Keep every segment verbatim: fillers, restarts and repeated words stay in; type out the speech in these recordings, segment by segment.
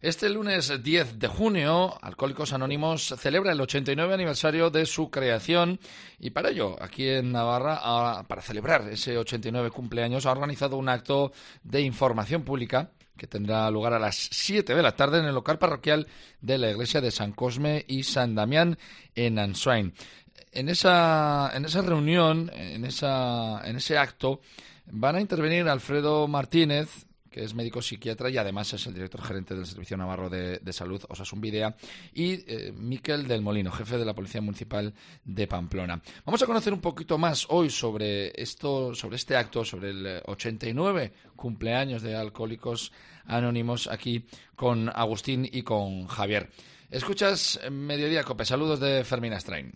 Este lunes diez de junio, Alcohólicos Anónimos celebra el ochenta y nueve aniversario de su creación y para ello, aquí en Navarra, a, para celebrar ese ochenta y nueve cumpleaños, ha organizado un acto de información pública que tendrá lugar a las siete de la tarde en el local parroquial de la iglesia de San Cosme y San Damián en Ansoain. En esa, en esa reunión, en, esa, en ese acto, van a intervenir Alfredo Martínez, que es médico psiquiatra y además es el director gerente del Servicio Navarro de, de Salud, Osasun Bidea, y eh, Miquel del Molino, jefe de la Policía Municipal de Pamplona. Vamos a conocer un poquito más hoy sobre esto, sobre este acto, sobre el ochenta y nueve cumpleaños de Alcohólicos Anónimos, aquí con Agustín y con Javier. Escuchas Mediodía Cope. Saludos de Fermín Astrain.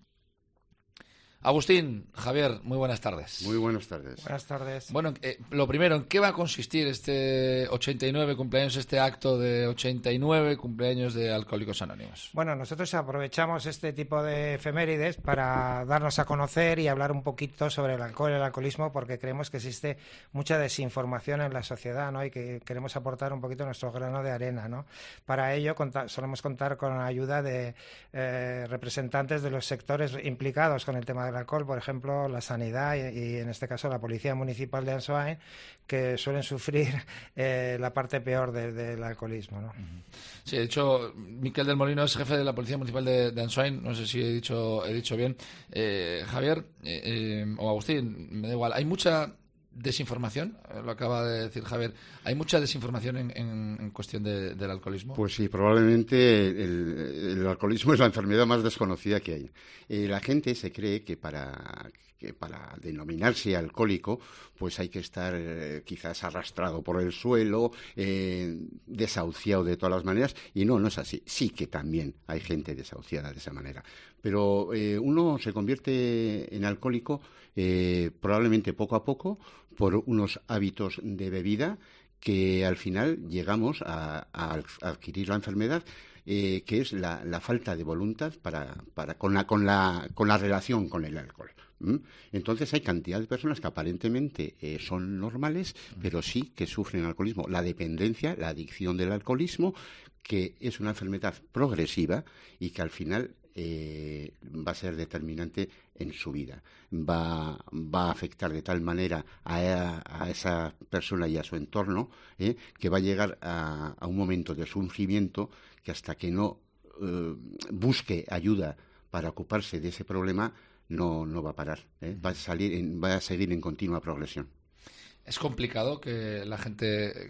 Agustín, Javier, muy buenas tardes. Muy buenas tardes. Buenas tardes. Bueno, eh, lo primero, ¿en qué va a consistir este ochenta y nueve cumpleaños, este acto de ochenta y nueve cumpleaños de Alcohólicos Anónimos? Bueno, nosotros aprovechamos este tipo de efemérides para darnos a conocer y hablar un poquito sobre el alcohol y el alcoholismo, porque creemos que existe mucha desinformación en la sociedad, ¿no? Y que queremos aportar un poquito nuestro grano de arena, ¿no? Para ello conta- solemos contar con la ayuda de eh, representantes de los sectores implicados con el tema de el alcohol, por ejemplo, la sanidad y, y en este caso la Policía Municipal de Ansoain, que suelen sufrir eh, la parte peor de, del alcoholismo, ¿no? Sí, de hecho, Miquel del Molino es jefe de la Policía Municipal de, de Ansoain, no sé si he dicho, he dicho bien. Eh, Javier, eh, eh, o Agustín, me da igual, hay mucha desinformación, lo acaba de decir Javier, ¿hay mucha desinformación en, en, en cuestión de, del alcoholismo? Pues sí, probablemente el, el alcoholismo es la enfermedad más desconocida que hay. Eh, la gente se cree que para, que para denominarse alcohólico pues hay que estar eh, quizás arrastrado por el suelo, eh, desahuciado de todas las maneras, y no, no es así. Sí que también hay gente desahuciada de esa manera. Pero eh, uno se convierte en alcohólico eh, probablemente poco a poco por unos hábitos de bebida que al final llegamos a, a adquirir la enfermedad, eh, que es la, la falta de voluntad para, para con, la, con, la, con la relación con el alcohol. ¿Mm? Entonces hay cantidad de personas que aparentemente eh, son normales, pero sí que sufren alcoholismo. La dependencia, la adicción del alcoholismo, que es una enfermedad progresiva y que al final Eh, va a ser determinante en su vida, va, va a afectar de tal manera a, a esa persona y a su entorno eh, que va a llegar a, a un momento de sufrimiento que hasta que no eh, busque ayuda para ocuparse de ese problema no, no va a parar, eh, va a salir en, va a seguir en continua progresión. ¿Es complicado que la gente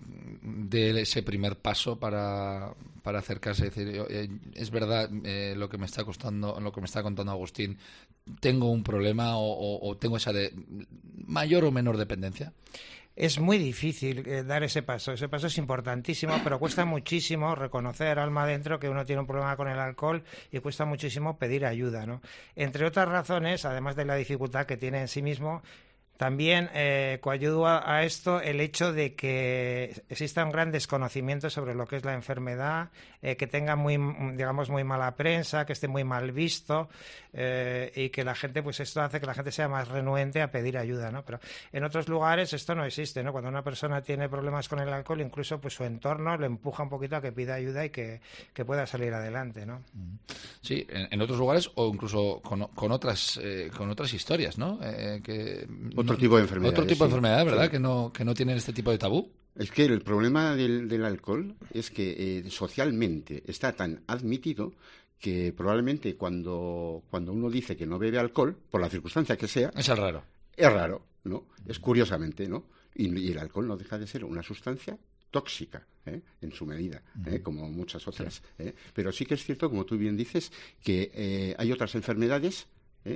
dé ese primer paso para, para acercarse y decir, eh, es verdad eh, lo que me está costando, lo que me está contando Agustín, tengo un problema o, o, o tengo esa de mayor o menor dependencia? Es muy difícil eh, dar ese paso. Ese paso es importantísimo, pero cuesta muchísimo reconocer alma adentro que uno tiene un problema con el alcohol y cuesta muchísimo pedir ayuda, ¿no? Entre otras razones, además de la dificultad que tiene en sí mismo, también eh, coayuda a esto el hecho de que exista un gran desconocimiento sobre lo que es la enfermedad, eh, que tenga muy, digamos, muy mala prensa, que esté muy mal visto eh, y que la gente, pues esto hace que la gente sea más renuente a pedir ayuda, ¿no? Pero en otros lugares esto no existe, ¿no? Cuando una persona tiene problemas con el alcohol, incluso pues su entorno le empuja un poquito a que pida ayuda y que, que pueda salir adelante, ¿no? Sí, en, en otros lugares o incluso con, con otras eh, con otras historias, ¿no? Eh, que Otro tipo de enfermedades. Otro tipo de sí, enfermedad, ¿verdad? Sí. Que no que no tienen este tipo de tabú. Es que el problema del, del alcohol es que eh, socialmente está tan admitido que probablemente cuando, cuando uno dice que no bebe alcohol, por la circunstancia que sea, es raro. Es raro, ¿no? Es curiosamente, ¿no? Y, y el alcohol no deja de ser una sustancia tóxica, ¿eh? En su medida, ¿eh? Como muchas otras. ¿eh? Pero sí que es cierto, como tú bien dices, que eh, hay otras enfermedades ¿eh?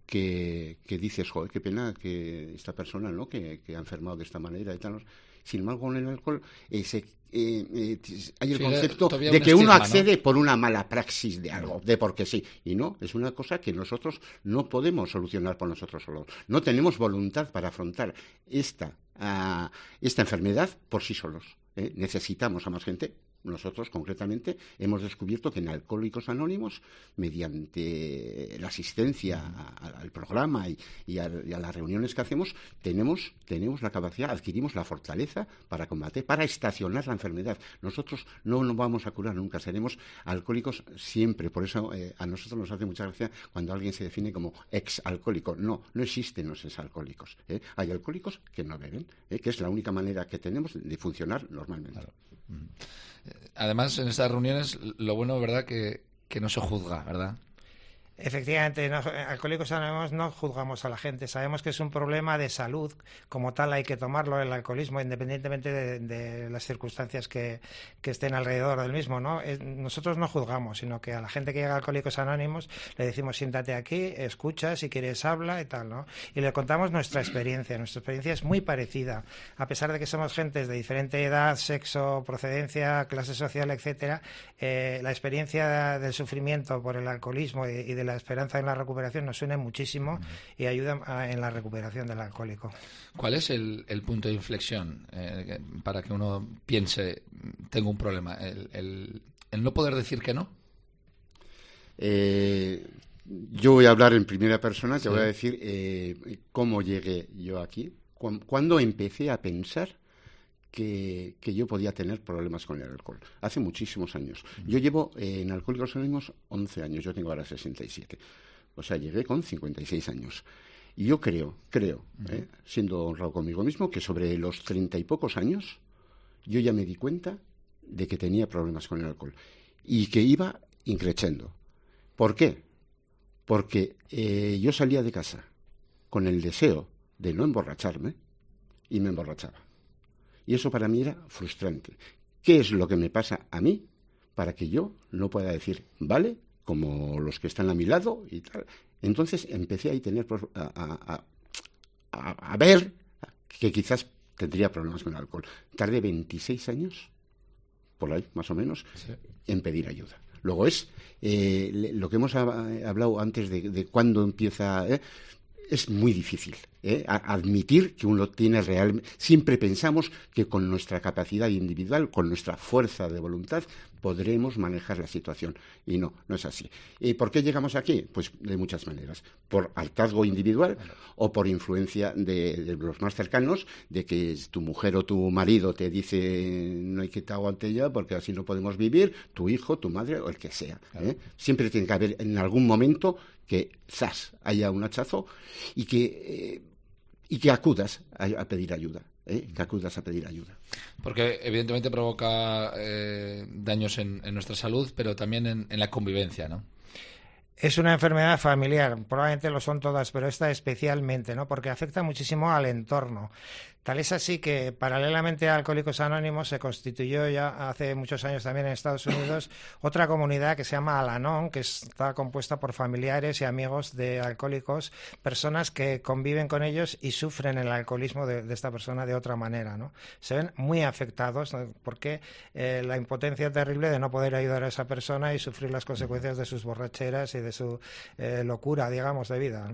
que, que dices, joder, qué pena que esta persona, ¿no? Que, que ha enfermado de esta manera y tal. Sin embargo, con el alcohol eh, se, eh, eh, hay el sí, concepto de que estigma, uno accede, ¿no? por una mala praxis de algo, de porque sí. Y no, es una cosa que nosotros no podemos solucionar por nosotros solos. No tenemos voluntad para afrontar esta, uh, esta enfermedad por sí solos. ¿eh? Necesitamos a más gente nosotros concretamente hemos descubierto que en Alcohólicos Anónimos, mediante la asistencia a, a, al programa y, y, a, y a las reuniones que hacemos, tenemos, tenemos la capacidad, adquirimos la fortaleza para combatir, para estacionar la enfermedad. Nosotros no nos vamos a curar nunca, seremos alcohólicos siempre. Por eso eh, a nosotros nos hace mucha gracia cuando alguien se define como ex-alcohólico. No, no existen los ex-alcohólicos. ¿eh? Hay alcohólicos que no beben, ¿eh? que es la única manera que tenemos de funcionar normalmente. Claro. Además, en estas reuniones, lo bueno, ¿verdad?, que, que no se juzga, ¿verdad? Efectivamente, no, Alcohólicos Anónimos no juzgamos a la gente. Sabemos que es un problema de salud, como tal hay que tomarlo, el alcoholismo, independientemente de, de las circunstancias que, que estén alrededor del mismo, ¿no? Es, nosotros no juzgamos, sino que a la gente que llega a Alcohólicos Anónimos le decimos siéntate aquí, escucha, si quieres habla y tal, ¿no? Y le contamos nuestra experiencia. Nuestra experiencia es muy parecida. A pesar de que somos gentes de diferente edad, sexo, procedencia, clase social, etcétera, eh, la experiencia del sufrimiento por el alcoholismo y, y de la esperanza en la recuperación nos une muchísimo y ayuda a, en la recuperación del alcohólico. ¿Cuál es el, el punto de inflexión eh, para que uno piense, tengo un problema? ¿El, el, el no poder decir que no? Eh, yo voy a hablar en primera persona, te sí. voy a decir eh, cómo llegué yo aquí, cu cuándo empecé a pensar Que, que yo podía tener problemas con el alcohol. Hace muchísimos años. Yo llevo eh, en Alcohólicos Anónimos once años, yo tengo ahora sesenta y siete. O sea, llegué con cincuenta y seis años. Y yo creo, creo, eh, siendo honrado conmigo mismo, que sobre los treinta y pocos años yo ya me di cuenta de que tenía problemas con el alcohol y que iba increciendo. ¿Por qué? Porque eh, yo salía de casa con el deseo de no emborracharme y me emborrachaba. Y eso para mí era frustrante. ¿Qué es lo que me pasa a mí para que yo no pueda decir, vale, como los que están a mi lado y tal? Entonces empecé a, tener, a, a, a, a ver que quizás tendría problemas con el alcohol. Tardé veintiséis años, por ahí más o menos, sí. en pedir ayuda. Luego es eh, lo que hemos hablado antes de, de cuándo empieza... Eh, es muy difícil ¿eh? admitir que uno tiene realmente... Siempre pensamos que con nuestra capacidad individual, con nuestra fuerza de voluntad, podremos manejar la situación. Y no, no es así. ¿Y por qué llegamos aquí? Pues de muchas maneras. Por hartazgo individual o por influencia de, de los más cercanos, de que tu mujer o tu marido te dice no hay que te aguante ya porque así no podemos vivir, tu hijo, tu madre o el que sea. ¿eh? Siempre tiene que haber en algún momento que zas, haya un hachazo y que, eh, y que acudas a, a pedir ayuda. ¿Eh? que acudas a pedir ayuda. Porque evidentemente provoca eh, daños en, en nuestra salud, pero también en, en la convivencia, ¿no? Es una enfermedad familiar, probablemente lo son todas, pero esta especialmente, ¿no? Porque afecta muchísimo al entorno. Tal es así que, paralelamente a Alcohólicos Anónimos, se constituyó ya hace muchos años también en Estados Unidos otra comunidad que se llama Al-Anon, que está compuesta por familiares y amigos de alcohólicos, personas que conviven con ellos y sufren el alcoholismo de, de esta persona de otra manera, ¿no? Se ven muy afectados, ¿no? Porque eh, la impotencia terrible de no poder ayudar a esa persona y sufrir las consecuencias de sus borracheras y de su eh, locura, digamos, de vida.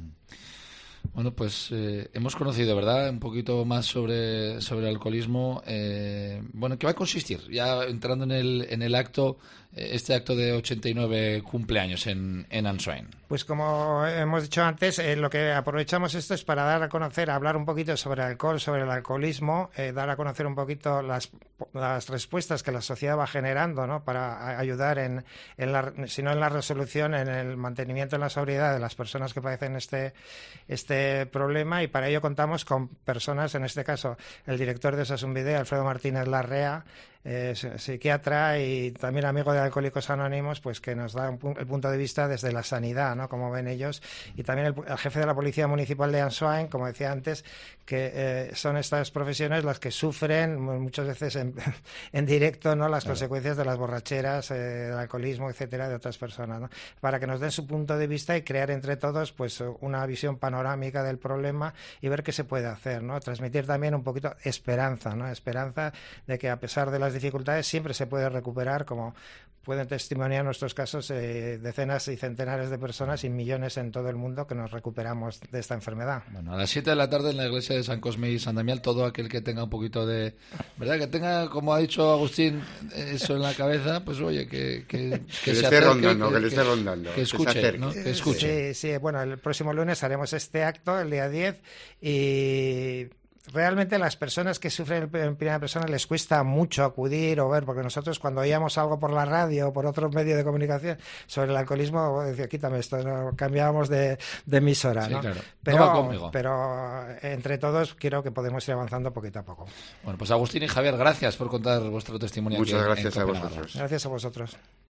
Bueno, pues eh, hemos conocido, ¿verdad?, un poquito más sobre, sobre el alcoholismo. Eh, bueno, ¿qué va a consistir? Ya entrando en el, en el acto, eh, este acto de ochenta y nueve cumpleaños en, en Answine. Pues como hemos dicho antes, eh, lo que aprovechamos esto es para dar a conocer, hablar un poquito sobre el alcohol, sobre el alcoholismo, eh, dar a conocer un poquito las, las respuestas que la sociedad va generando, ¿no? Para ayudar, en, en la, si no en la resolución, en el mantenimiento en la sobriedad de las personas que padecen este, este problema, y para ello contamos con personas, en este caso el director de Osasunbide, Alfredo Martínez Larrea, eh, psiquiatra y también amigo de Alcohólicos Anónimos, pues que nos da un, el punto de vista desde la sanidad, ¿no? Como ven ellos, y también el, el jefe de la Policía Municipal de Answine, como decía antes, que eh, son estas profesiones las que sufren muchas veces en, en directo, ¿no? Las claro. consecuencias de las borracheras, eh, del alcoholismo, etcétera, de otras personas, ¿no? Para que nos den su punto de vista y crear entre todos pues una visión panorámica del problema y ver qué se puede hacer, ¿no? Transmitir también un poquito esperanza, ¿no? Esperanza de que a pesar de las dificultades siempre se puede recuperar, como pueden testimoniar nuestros casos eh, decenas y centenares de personas y millones en todo el mundo que nos recuperamos de esta enfermedad. Bueno, a las siete de la tarde en la iglesia de San Cosme y San Damián, todo aquel que tenga un poquito de... ¿Verdad? Que tenga, como ha dicho Agustín, eso en la cabeza, pues oye, que, que, que, que se le esté acerque, rondando, que, que le esté que, rondando. Que escuche, que ¿no? Que escuche. Sí, sí, bueno, el próximo lunes haremos este acto, el día diez, y... realmente las personas que sufren en primera persona les cuesta mucho acudir o ver, porque nosotros cuando oíamos algo por la radio o por otro medio de comunicación sobre el alcoholismo, decía, quítame esto, ¿no? Cambiábamos de, de emisora, sí, ¿no? Claro. Pero, no va conmigo. pero entre todos creo que podemos ir avanzando poquito a poco. Bueno, pues Agustín y Javier, gracias por contar vuestro testimonio. Muchas aquí gracias en a Copenhague. vosotros. Gracias a vosotros.